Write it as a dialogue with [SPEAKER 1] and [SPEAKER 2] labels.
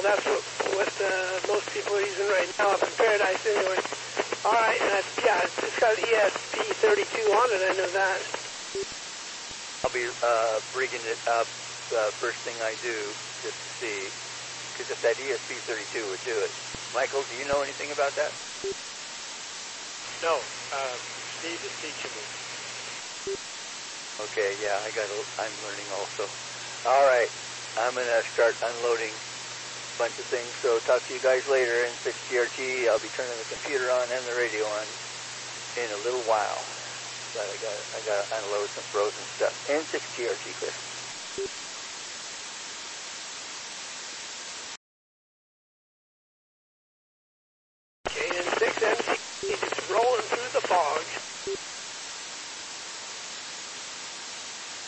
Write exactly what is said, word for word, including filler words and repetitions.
[SPEAKER 1] that's what, what uh, most people are using right now up in Paradise anyway. All right, and that's, yeah, it's got E S P thirty-two on it, I know that.
[SPEAKER 2] I'll be uh, rigging it up uh, first thing I do, just to see, because if that E S P thirty-two would do it. Michael, do you know anything about that?
[SPEAKER 3] No, uh, Steve is teaching me.
[SPEAKER 2] Okay, yeah, I got. I'm learning also. All right, I'm gonna start unloading a bunch of things. So talk to you guys later in six G R T. I'll be turning the computer on and the radio on in a little while. But I got I got to unload some frozen stuff. N six G R T, Chris.